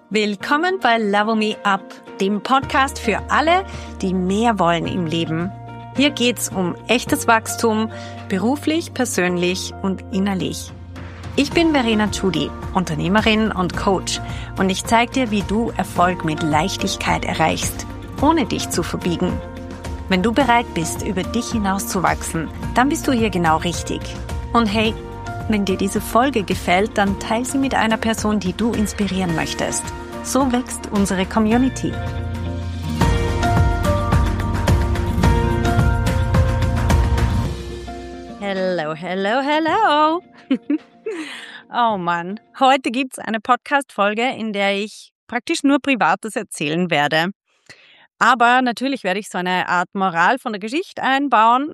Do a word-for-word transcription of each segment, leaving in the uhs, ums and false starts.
Willkommen bei Level Me Up, dem Podcast für alle, die mehr wollen im Leben. Hier geht's um echtes Wachstum, beruflich, persönlich und innerlich. Ich bin Verena Tschudi, Unternehmerin und Coach, und ich zeige dir, wie du Erfolg mit Leichtigkeit erreichst, ohne dich zu verbiegen. Wenn du bereit bist, über dich hinauszuwachsen, dann bist du hier genau richtig. Und hey, wenn dir diese Folge gefällt, dann teile sie mit einer Person, die du inspirieren möchtest. So wächst unsere Community. Hello, hello, hello. Oh Mann, heute gibt's eine Podcast-Folge, in der ich praktisch nur Privates erzählen werde. Aber natürlich werde ich so eine Art Moral von der Geschichte einbauen,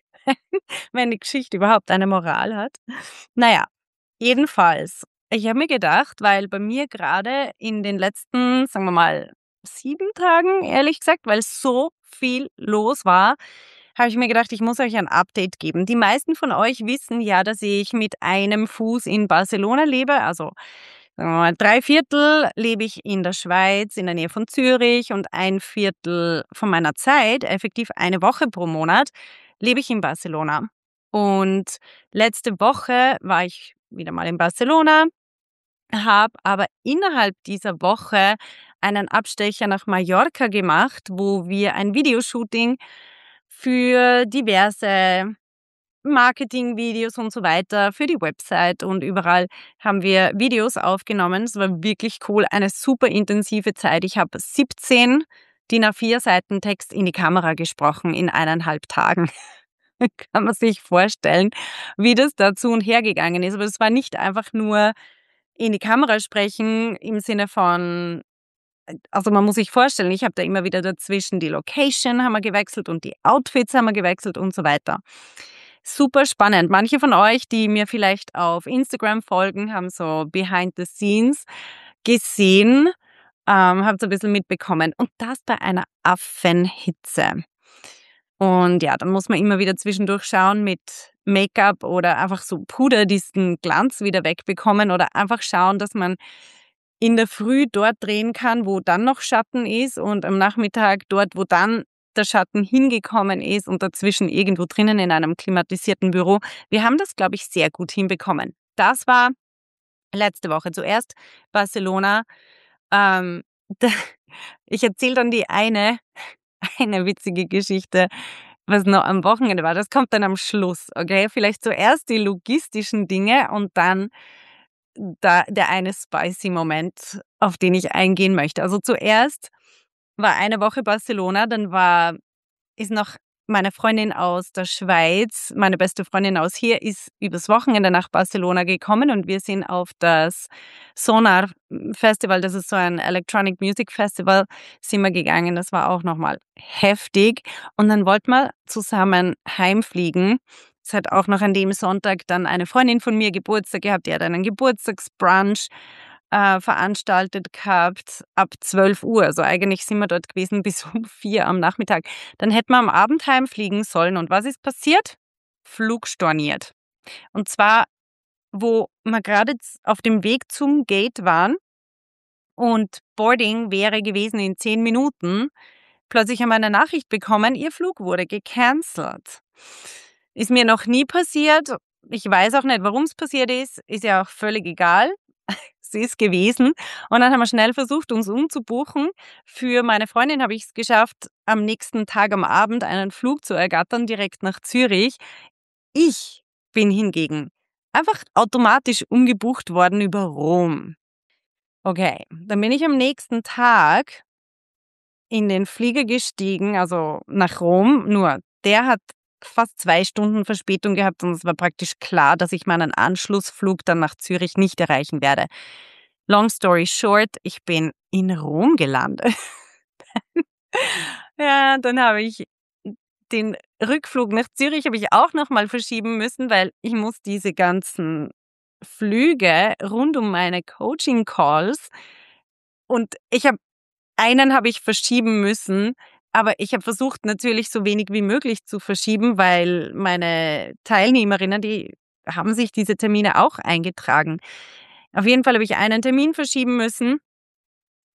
wenn die Geschichte überhaupt eine Moral hat. Naja, jedenfalls, ich habe mir gedacht, weil bei mir gerade in den letzten, sagen wir mal, sieben Tagen, ehrlich gesagt, weil so viel los war, habe ich mir gedacht, ich muss euch ein Update geben. Die meisten von euch wissen ja, dass ich mit einem Fuß in Barcelona lebe, also sagen wir mal, drei Viertel lebe ich in der Schweiz, in der Nähe von Zürich, und ein Viertel von meiner Zeit, effektiv eine Woche pro Monat, lebe ich in Barcelona. Und letzte Woche war ich wieder mal in Barcelona, habe aber innerhalb dieser Woche einen Abstecher nach Mallorca gemacht, wo wir ein Videoshooting für diverse Marketingvideos und so weiter, für die Website und überall haben wir Videos aufgenommen. Es war wirklich cool, eine super intensive Zeit. Ich habe siebzehn D I N A vier Seiten Text in die Kamera gesprochen in eineinhalb Tagen. Kann man sich vorstellen, wie das da zu und her gegangen ist. Aber es war nicht einfach nur in die Kamera sprechen im Sinne von, also man muss sich vorstellen, ich habe da immer wieder dazwischen die Location haben wir gewechselt und die Outfits haben wir gewechselt und so weiter. Super spannend. Manche von euch, die mir vielleicht auf Instagram folgen, haben so Behind the Scenes gesehen, ähm, habt so ein bisschen mitbekommen. Und das bei einer Affenhitze. Und ja, dann muss man immer wieder zwischendurch schauen mit Make-up oder einfach so Puder, diesen Glanz wieder wegbekommen, oder einfach schauen, dass man in der Früh dort drehen kann, wo dann noch Schatten ist, und am Nachmittag dort, wo dann der Schatten hingekommen ist, und dazwischen irgendwo drinnen in einem klimatisierten Büro. Wir haben das, glaube ich, sehr gut hinbekommen. Das war letzte Woche. Zuerst Barcelona. Ähm, da, ich erzähle dann die eine Eine witzige Geschichte, was noch am Wochenende war. Das kommt dann am Schluss, okay? Vielleicht zuerst die logistischen Dinge und dann da der eine spicy Moment, auf den ich eingehen möchte. Also zuerst war eine Woche Barcelona, dann war ist noch meine Freundin aus der Schweiz, meine beste Freundin aus hier, ist übers Wochenende nach Barcelona gekommen, und wir sind auf das Sonar Festival, das ist so ein Electronic Music Festival, sind wir gegangen. Das war auch nochmal heftig. Und dann wollten wir zusammen heimfliegen. Es hat auch noch an dem Sonntag dann eine Freundin von mir Geburtstag gehabt, die hat einen Geburtstagsbrunch äh, veranstaltet gehabt ab zwölf Uhr. Also eigentlich sind wir dort gewesen bis um vier am Nachmittag. Dann hätten wir am Abend heimfliegen sollen. Und was ist passiert? Flug storniert. Und zwar, wo wir gerade auf dem Weg zum Gate waren und Boarding wäre gewesen in zehn Minuten, plötzlich haben wir eine Nachricht bekommen, ihr Flug wurde gecancelt. Ist mir noch nie passiert. Ich weiß auch nicht, warum es passiert ist. Ist ja auch völlig egal. Sie ist gewesen. Und dann haben wir schnell versucht, uns umzubuchen. Für meine Freundin habe ich es geschafft, am nächsten Tag am Abend einen Flug zu ergattern, direkt nach Zürich. Ich bin hingegen einfach automatisch umgebucht worden über Rom. Okay, dann bin ich am nächsten Tag in den Flieger gestiegen, also nach Rom. Nur der hat fast zwei Stunden Verspätung gehabt, und es war praktisch klar, dass ich meinen Anschlussflug dann nach Zürich nicht erreichen werde. Long story short, ich bin in Rom gelandet. Ja, dann habe ich den Rückflug nach Zürich habe ich auch noch mal verschieben müssen, weil ich muss diese ganzen Flüge rund um meine Coaching-Calls, und ich habe einen habe ich verschieben müssen, aber ich habe versucht, natürlich so wenig wie möglich zu verschieben, weil meine Teilnehmerinnen, die haben sich diese Termine auch eingetragen. Auf jeden Fall habe ich einen Termin verschieben müssen,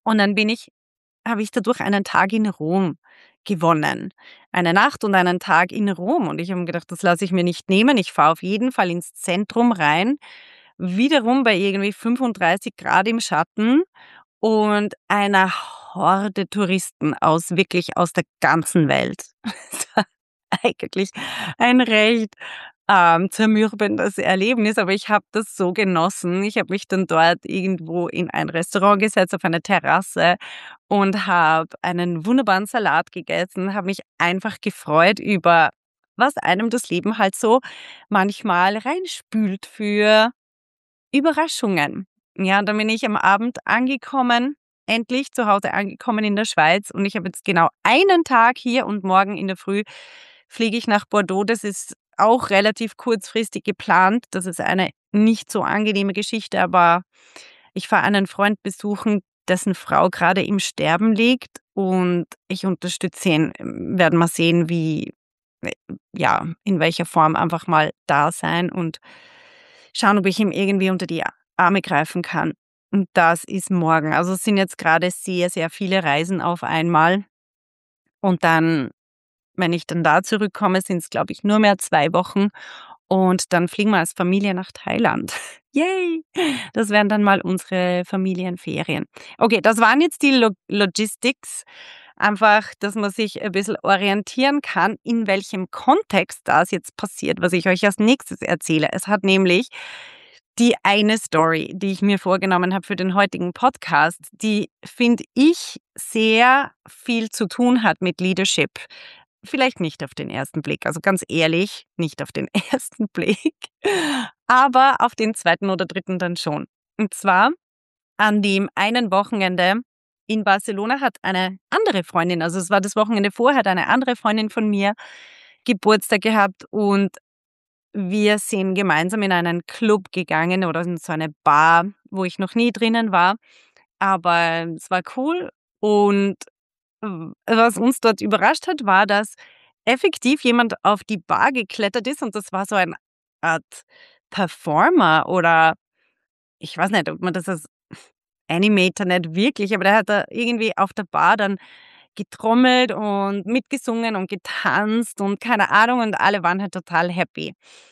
Und dann bin ich habe ich dadurch einen Tag in Rom gewonnen. Eine Nacht und einen Tag in Rom. Und ich habe mir gedacht, das lasse ich mir nicht nehmen. Ich fahre auf jeden Fall ins Zentrum rein, wiederum bei irgendwie fünfunddreißig Grad im Schatten und einer Horde Touristen aus wirklich aus der ganzen Welt. Es war eigentlich ein recht ähm, zermürbendes Erlebnis, aber ich habe das so genossen. Ich habe mich dann dort irgendwo in ein Restaurant gesetzt, auf eine Terrasse und habe einen wunderbaren Salat gegessen, habe mich einfach gefreut über was einem das Leben halt so manchmal reinspült für Überraschungen. Ja, und dann bin ich am Abend angekommen, endlich zu Hause angekommen in der Schweiz und ich habe jetzt genau einen Tag hier und morgen in der Früh fliege ich nach Bordeaux. Das ist auch relativ kurzfristig geplant. Das ist eine nicht so angenehme Geschichte, aber ich fahre einen Freund besuchen, dessen Frau gerade im Sterben liegt und ich unterstütze ihn. Werden wir sehen, wie, äh, ja, in welcher Form einfach mal da sein und schauen, ob ich ihm irgendwie unter die Arme greifen kann. Und das ist morgen. Also es sind jetzt gerade sehr, sehr viele Reisen auf einmal. Und dann, wenn ich dann da zurückkomme, sind es, glaube ich, nur mehr zwei Wochen. Und dann fliegen wir als Familie nach Thailand. Yay! Das wären dann mal unsere Familienferien. Okay, das waren jetzt die Lo Logistics. Einfach, dass man sich ein bisschen orientieren kann, in welchem Kontext das jetzt passiert, was ich euch als Nächstes erzähle. Es hat nämlich die eine Story, die ich mir vorgenommen habe für den heutigen Podcast, die, finde ich, sehr viel zu tun hat mit Leadership. Vielleicht nicht auf den ersten Blick, also ganz ehrlich, nicht auf den ersten Blick, aber auf den zweiten oder dritten dann schon. Und zwar an dem einen Wochenende in Barcelona hat eine andere Freundin, also es war das Wochenende vorher, hat eine andere Freundin von mir Geburtstag gehabt und wir sind gemeinsam in einen Club gegangen oder in so eine Bar, wo ich noch nie drinnen war, aber es war cool und w was uns dort überrascht hat, war, dass effektiv jemand auf die Bar geklettert ist und das war so eine Art Performer oder ich weiß nicht, ob man das als Animator nicht wirklich, aber der hat da irgendwie auf der Bar dann getrommelt und mitgesungen und getanzt und keine Ahnung und alle waren halt total happy.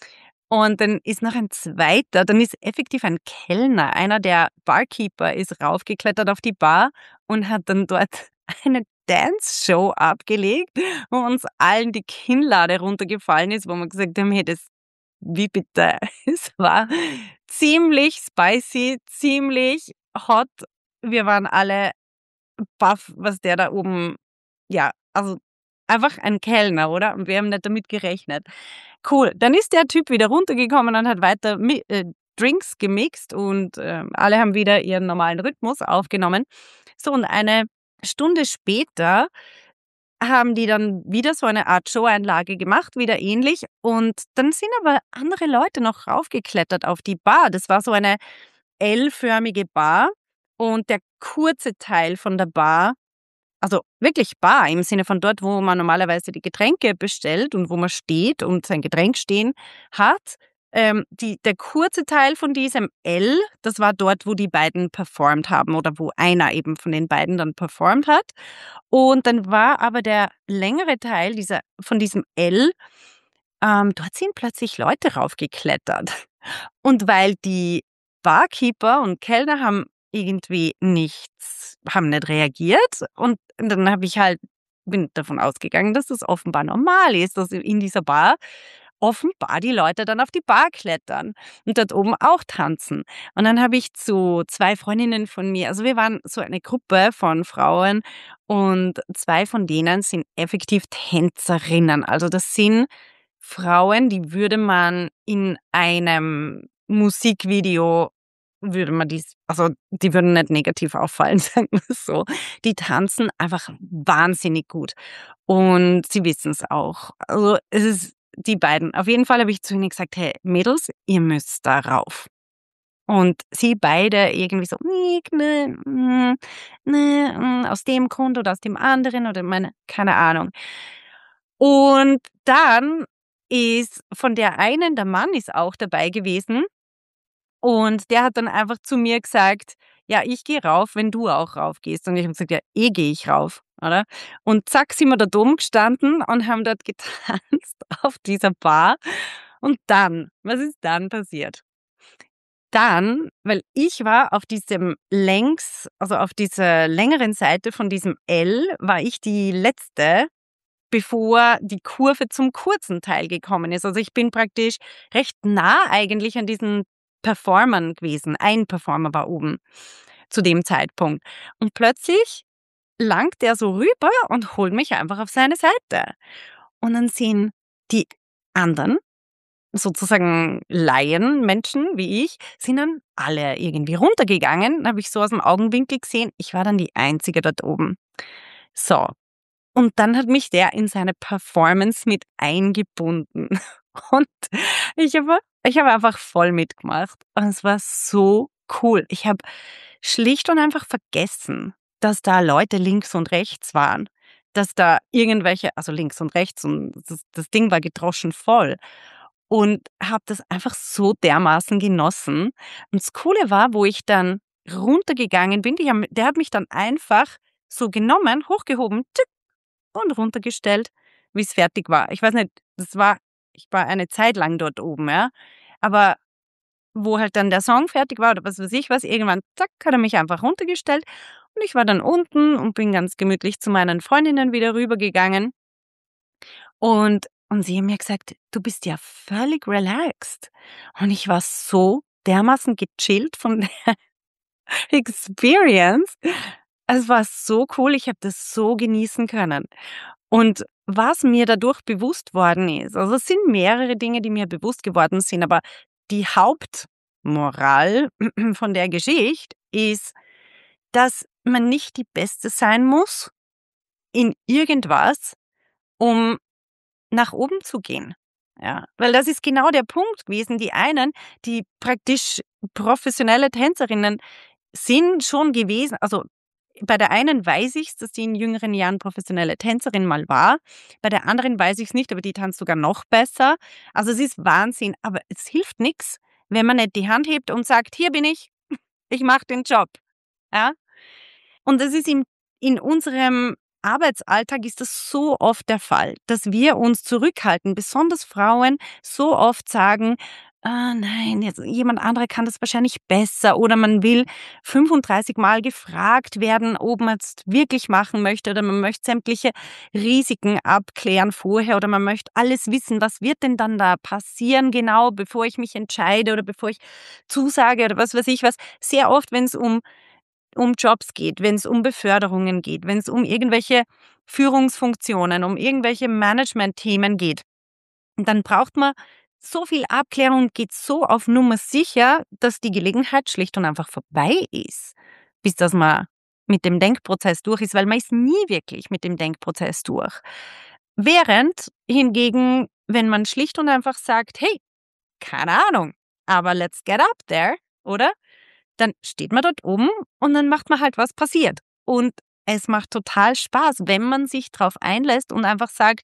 Und dann ist noch ein zweiter, dann ist effektiv ein Kellner, einer der Barkeeper ist raufgeklettert auf die Bar und hat dann dort eine Dance-Show abgelegt, wo uns allen die Kinnlade runtergefallen ist, wo wir gesagt haben: „Hey, das wie bitte?“ Es war ziemlich spicy, ziemlich hot. Wir waren alle baff, was der da oben ja, also einfach ein Kellner, oder? Und wir haben nicht damit gerechnet. Cool, dann ist der Typ wieder runtergekommen und hat weiter mi äh, Drinks gemixt und, ähm, alle haben wieder ihren normalen Rhythmus aufgenommen. So, und eine Stunde später haben die dann wieder so eine Art Showeinlage gemacht, wieder ähnlich. Und dann sind aber andere Leute noch raufgeklettert auf die Bar. Das war so eine L-förmige Bar und der kurze Teil von der Bar, also wirklich Bar im Sinne von dort, wo man normalerweise die Getränke bestellt und wo man steht und sein Getränk stehen hat. Ähm, die, der kurze Teil von diesem L, das war dort, wo die beiden performt haben oder wo einer eben von den beiden dann performt hat. Und dann war aber der längere Teil dieser, von diesem L, ähm, dort sind plötzlich Leute raufgeklettert. Und weil die Barkeeper und Kellner haben irgendwie nichts haben nicht reagiert und dann habe ich halt bin davon ausgegangen, dass das offenbar normal ist, dass in dieser Bar offenbar die Leute dann auf die Bar klettern und dort oben auch tanzen. Und dann habe ich zu zwei Freundinnen von mir, also wir waren so eine Gruppe von Frauen und zwei von denen sind effektiv Tänzerinnen. Also das sind Frauen, die würde man in einem Musikvideo würde man dies also, die würden nicht negativ auffallen, sagen wir's so. Die tanzen einfach wahnsinnig gut und sie wissen's auch. Also, es ist die beiden. Auf jeden Fall habe ich zu ihnen gesagt: „Hey Mädels, ihr müsst da rauf.“ Und sie beide irgendwie so: „Ne, ne, hm, ne, hm, aus dem Grund oder aus dem anderen“ oder meine keine Ahnung. Und dann ist von der einen der Mann ist auch dabei gewesen und der hat dann einfach zu mir gesagt: ja, ich gehe rauf, wenn du auch raufgehst. Und ich habe gesagt, ja, eh gehe ich rauf, oder? Und zack, sind wir da oben gestanden und haben dort getanzt auf dieser Bar. Und dann, was ist dann passiert? Dann, weil ich war auf diesem längs also auf dieser längeren Seite von diesem L, war ich die Letzte, bevor die Kurve zum kurzen Teil gekommen ist. Also, ich bin praktisch recht nah eigentlich an diesen Performern gewesen. Ein Performer war oben zu dem Zeitpunkt. Und plötzlich langt der so rüber und holt mich einfach auf seine Seite. Und dann sehen die anderen, sozusagen Laienmenschen wie ich, sind dann alle irgendwie runtergegangen. Habe ich so aus dem Augenwinkel gesehen. Ich war dann die Einzige dort oben. So, und dann hat mich der in seine Performance mit eingebunden. Und ich habe ich habe einfach voll mitgemacht. Und es war so cool. Ich habe schlicht und einfach vergessen, dass da Leute links und rechts waren. Dass da irgendwelche, also links und rechts, und das, das Ding war gedroschen voll. Und habe das einfach so dermaßen genossen. Und das Coole war, wo ich dann runtergegangen bin, die haben, der hat mich dann einfach so genommen, hochgehoben, und runtergestellt, wie es fertig war. Ich weiß nicht, das war ich war eine Zeit lang dort oben, ja. Aber wo halt dann der Song fertig war oder was weiß ich was, irgendwann, zack, hat er mich einfach runtergestellt und ich war dann unten und bin ganz gemütlich zu meinen Freundinnen wieder rübergegangen. Und und sie haben mir gesagt: „Du bist ja völlig relaxed." Und ich war so dermaßen gechillt von der Experience. Es war so cool, ich habe das so genießen können. Und was mir dadurch bewusst worden ist, also es sind mehrere Dinge, die mir bewusst geworden sind, aber die Hauptmoral von der Geschichte ist, dass man nicht die Beste sein muss in irgendwas, um nach oben zu gehen. Ja, weil das ist genau der Punkt gewesen. Die einen, die praktisch professionelle Tänzerinnen sind schon gewesen, also bei der einen weiß ich's, dass die in jüngeren Jahren professionelle Tänzerin mal war. Bei der anderen weiß ich's nicht, aber die tanzt sogar noch besser. Also, es ist Wahnsinn, aber es hilft nix, wenn man nicht die Hand hebt und sagt: „Hier bin ich, ich mache den Job." Ja? Und das ist im in unserem Arbeitsalltag ist das so oft der Fall, dass wir uns zurückhalten, besonders Frauen so oft sagen: „Ah, nein, jetzt jemand anderer kann das wahrscheinlich besser", oder man will fünfunddreißig Mal gefragt werden, ob man es wirklich machen möchte, oder man möchte sämtliche Risiken abklären vorher, oder man möchte alles wissen, was wird denn dann da passieren genau, bevor ich mich entscheide oder bevor ich zusage oder was weiß ich was. Sehr oft, wenn es um um Jobs geht, wenn es um Beförderungen geht, wenn es um irgendwelche Führungsfunktionen, um irgendwelche Management-Themen geht. Und dann braucht man so viel Abklärung und geht so auf Nummer sicher, dass die Gelegenheit schlicht und einfach vorbei ist, bis dass man mit dem Denkprozess durch ist, weil man ist nie wirklich mit dem Denkprozess durch. Während hingegen, wenn man schlicht und einfach sagt: „Hey, keine Ahnung, aber let's get up there", oder? Dann steht man dort oben und dann macht man halt, was passiert. Und es macht total Spaß, wenn man sich drauf einlässt und einfach sagt: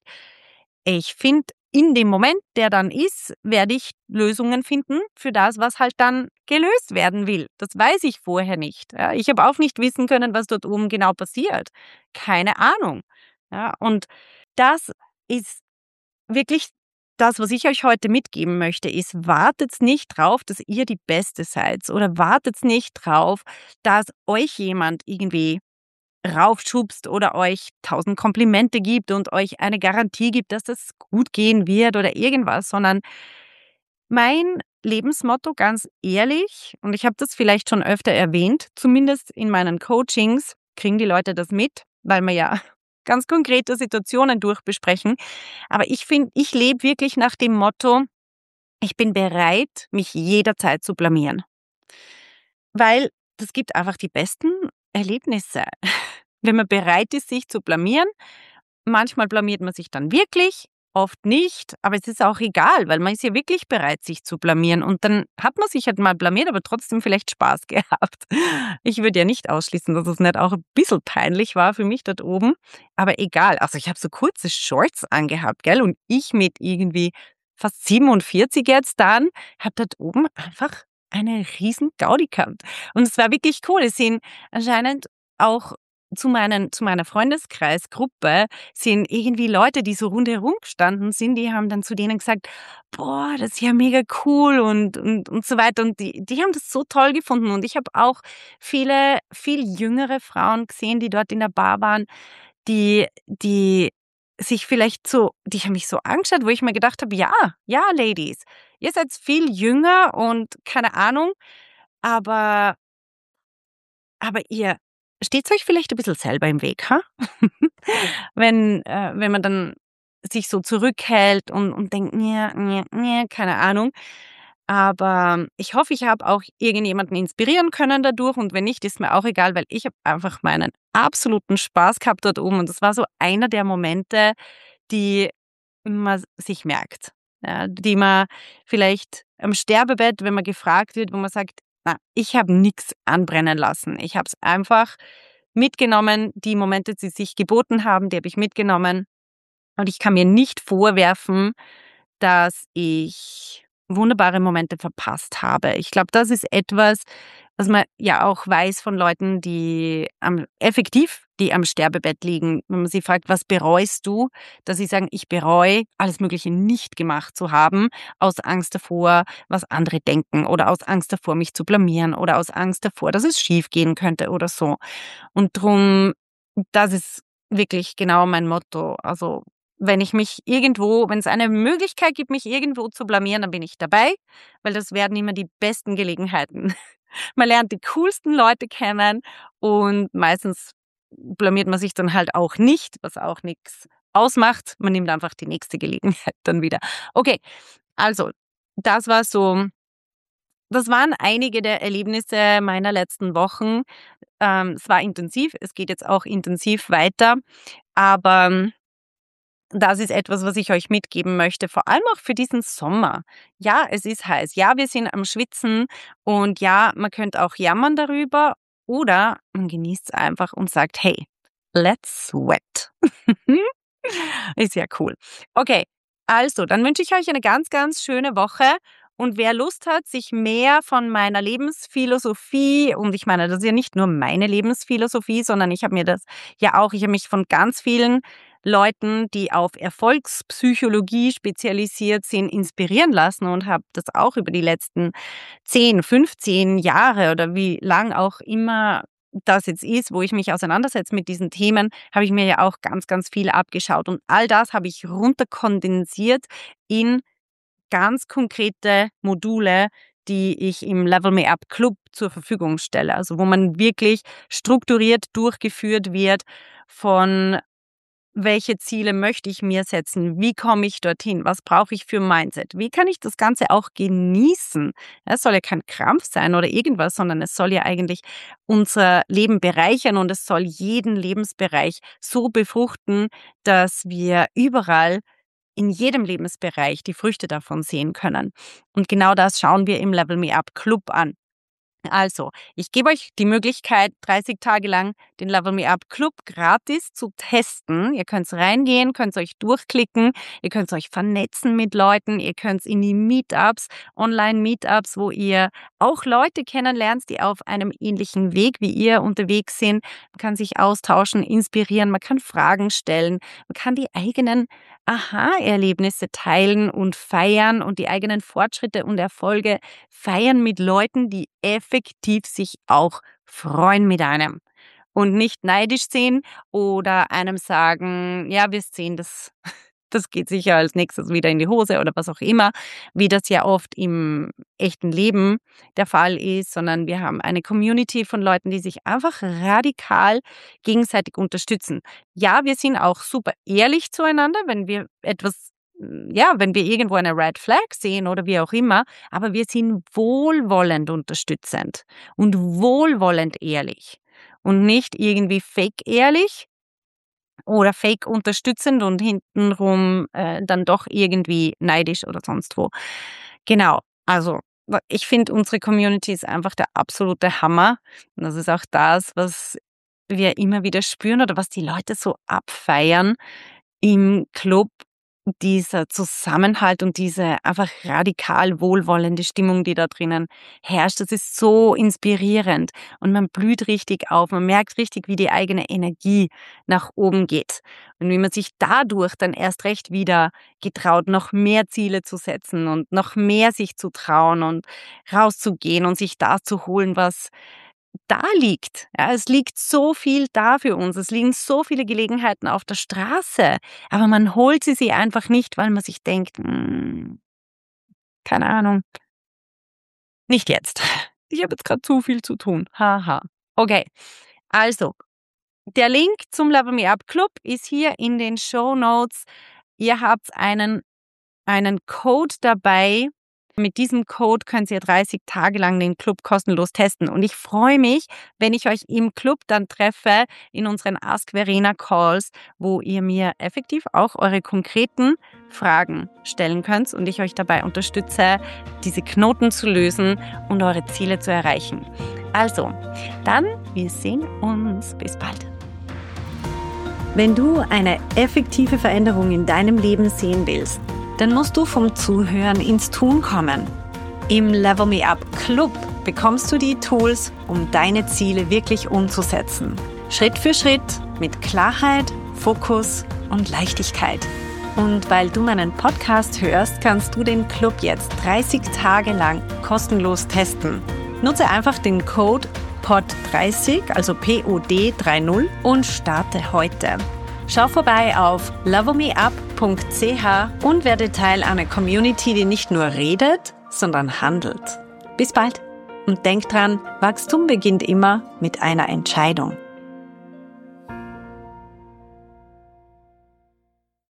„Ich finde, in dem Moment, der dann ist, werde ich Lösungen finden für das, was halt dann gelöst werden will." Das weiß ich vorher nicht. Ja, ich habe auch nicht wissen können, was dort oben genau passiert. Keine Ahnung. Ja, und das ist wirklich das, was ich euch heute mitgeben möchte, ist: wartet nicht drauf, dass ihr die Beste seid, oder wartet nicht drauf, dass euch jemand irgendwie raufschubst oder euch tausend Komplimente gibt und euch eine Garantie gibt, dass das gut gehen wird oder irgendwas, sondern mein Lebensmotto, ganz ehrlich, und ich habe das vielleicht schon öfter erwähnt, zumindest in meinen Coachings kriegen die Leute das mit, weil wir ja ganz konkrete Situationen durchbesprechen. Aber ich finde, ich lebe wirklich nach dem Motto: ich bin bereit, mich jederzeit zu blamieren. Weil das gibt einfach die besten Erlebnisse. Wenn man bereit ist, sich zu blamieren. Manchmal blamiert man sich dann wirklich, oft nicht, aber es ist auch egal, weil man ist ja wirklich bereit, sich zu blamieren, und dann hat man sich halt mal blamiert, aber trotzdem vielleicht Spaß gehabt. Ich würde ja nicht ausschließen, dass es nicht auch ein bisschen peinlich war für mich dort oben, aber egal. Also, ich habe so kurze Shorts angehabt, gell, und ich mit irgendwie fast siebenundvierzig jetzt dann, habe dort oben einfach eine riesen Gaudi gehabt. Und es war wirklich cool. Es sind anscheinend auch zu meinen zu meiner Freundeskreisgruppe sind irgendwie Leute, die so rundherum gestanden sind, die haben dann zu denen gesagt: „Boah, das ist ja mega cool“ und und und so weiter. Und die die haben das so toll gefunden. Und ich habe auch viele viel jüngere Frauen gesehen, die dort in der Bar waren, die die sich vielleicht so die haben mich so angeschaut, wo ich mir gedacht habe: „Ja, ja, Ladies, ihr seid viel jünger und keine Ahnung, aber aber ihr steht's euch vielleicht ein bisschen selber im Weg, ha?“ Wenn äh, wenn man dann sich so zurückhält und und denkt: „Ne, ne, ne“, keine Ahnung. Aber ich hoffe, ich habe auch irgendjemanden inspirieren können dadurch und wenn nicht, ist mir auch egal, weil ich habe einfach meinen absoluten Spaß gehabt dort oben und das war so einer der Momente, die man sich merkt, ja, die man vielleicht am Sterbebett, wenn man gefragt wird, wo man sagt: „Na, ich habe nix anbrennen lassen. Ich habe es einfach mitgenommen, die Momente, die sich geboten haben, die habe ich mitgenommen und ich kann mir nicht vorwerfen, dass ich wunderbare Momente verpasst habe.“ Ich glaube, das ist etwas, was man ja auch weiß von Leuten, die am effektiv, die am Sterbebett liegen. Wenn man sie fragt: „Was bereust du?“, dass sie sagen: „Ich bereue, alles Mögliche nicht gemacht zu haben, aus Angst davor, was andere denken oder aus Angst davor, mich zu blamieren oder aus Angst davor, dass es schiefgehen könnte“ oder so. Und drum, das ist wirklich genau mein Motto. Also, wenn ich mich irgendwo wenn es eine Möglichkeit gibt, mich irgendwo zu blamieren, dann bin ich dabei, weil das werden immer die besten Gelegenheiten. Man lernt die coolsten Leute kennen und meistens blamiert man sich dann halt auch nicht, was auch nix ausmacht. Man nimmt einfach die nächste Gelegenheit dann wieder. Okay, also, das war so das waren einige der Erlebnisse meiner letzten Wochen. Ähm, es war intensiv, es geht jetzt auch intensiv weiter, aber das ist etwas, was ich euch mitgeben möchte, vor allem auch für diesen Sommer. Ja, es ist heiß. Ja, wir sind am Schwitzen und ja, man könnte auch jammern darüber oder man genießt es einfach und sagt: „Hey, let's sweat.“ Ist ja cool. Okay, also, dann wünsche ich euch eine ganz, ganz schöne Woche und wer Lust hat, sich mehr von meiner Lebensphilosophie und ich meine, das ist ja nicht nur meine Lebensphilosophie, sondern ich habe mir das ja auch ich habe mich von ganz vielen Leuten, die auf Erfolgspsychologie spezialisiert sind, inspirieren lassen und habe das auch über die letzten zehn, fünfzehn Jahre oder wie lang auch immer das jetzt ist, wo ich mich auseinandersetze mit diesen Themen, habe ich mir ja auch ganz, ganz viel abgeschaut. Und all das habe ich runterkondensiert in ganz konkrete Module, die ich im Level Me Up Club zur Verfügung stelle. Also wo man wirklich strukturiert durchgeführt wird von welche Ziele möchte ich mir setzen? Wie komme ich dorthin? Was brauche ich für Mindset? Wie kann ich das Ganze auch genießen? Es soll ja kein Krampf sein oder irgendwas, sondern es soll ja eigentlich unser Leben bereichern und es soll jeden Lebensbereich so befruchten, dass wir überall in jedem Lebensbereich die Früchte davon sehen können. Und genau das schauen wir im Level Me Up Club an. Also, ich gebe euch die Möglichkeit, dreißig Tage lang den Level Me Up Club gratis zu testen. Ihr könnt reingehen, könnt euch durchklicken, ihr könnt euch vernetzen mit Leuten, ihr könnt in die Meetups, Online-Meetups, wo ihr auch Leute kennenlernt, die auf einem ähnlichen Weg wie ihr unterwegs sind. Man kann sich austauschen, inspirieren, man kann Fragen stellen, man kann die eigenen Aha-Erlebnisse teilen und feiern und die eigenen Fortschritte und Erfolge feiern mit Leuten, die effektiv sich auch freuen mit einem und nicht neidisch sind oder einem sagen: „Ja, wir sehen das das geht sicher als Nächstes wieder in die Hose“ oder was auch immer, wie das ja oft im echten Leben der Fall ist, sondern wir haben eine Community von Leuten, die sich einfach radikal gegenseitig unterstützen. Ja, wir sind auch super ehrlich zueinander, wenn wir etwas hm, ja, wenn wir irgendwo eine Red Flag sehen oder wie auch immer, aber wir sind wohlwollend unterstützend und wohlwollend ehrlich und nicht irgendwie fake ehrlich oder fake unterstützend und hintenrum, äh, dann doch irgendwie neidisch oder sonst wo. Genau, also, wa ich finde, unsere Community ist einfach der absolute Hammer. Und das ist auch das, was wir immer wieder spüren oder was die Leute so abfeiern im Club, dieser Zusammenhalt und diese einfach radikal wohlwollende Stimmung, die da drinnen herrscht, das ist so inspirierend und man blüht richtig auf, man merkt richtig, wie die eigene Energie nach oben geht und wie man sich dadurch dann erst recht wieder getraut, noch mehr Ziele zu setzen und noch mehr sich zu trauen und rauszugehen und sich das zu holen, was da liegt. Ja, es liegt so viel da für uns. Es liegen so viele Gelegenheiten auf der Straße. Aber man holt sie sich einfach nicht, weil man sich denkt, hm, keine Ahnung, nicht jetzt. Ich habe jetzt gerade zu viel zu tun. Haha. Okay, also, der Link zum Level Me Up Club ist hier in den Shownotes. Ihr habt einen, einen Code dabei. Mit diesem Code könnt ihr dreißig Tage lang den Club kostenlos testen. Und ich freue mich, wenn ich euch im Club dann treffe, in unseren Ask Verena Calls, wo ihr mir effektiv auch eure konkreten Fragen stellen könnt und ich euch dabei unterstütze, diese Knoten zu lösen und eure Ziele zu erreichen. Also, dann, wir sehen uns. Bis bald. Wenn du eine effektive Veränderung in deinem Leben sehen willst, dann musst du vom Zuhören ins Tun kommen. Im Level Me Up Club bekommst du die Tools, um deine Ziele wirklich umzusetzen. Schritt für Schritt, mit Klarheit, Fokus und Leichtigkeit. Und weil du meinen Podcast hörst, kannst du den Club jetzt dreißig Tage lang kostenlos testen. Nutze einfach den Code P O D dreißig, also P O D dreißig und starte heute. Schau vorbei auf level me up punkt c h und werde Teil einer Community, die nicht nur redet, sondern handelt. Bis bald und denk dran, Wachstum beginnt immer mit einer Entscheidung.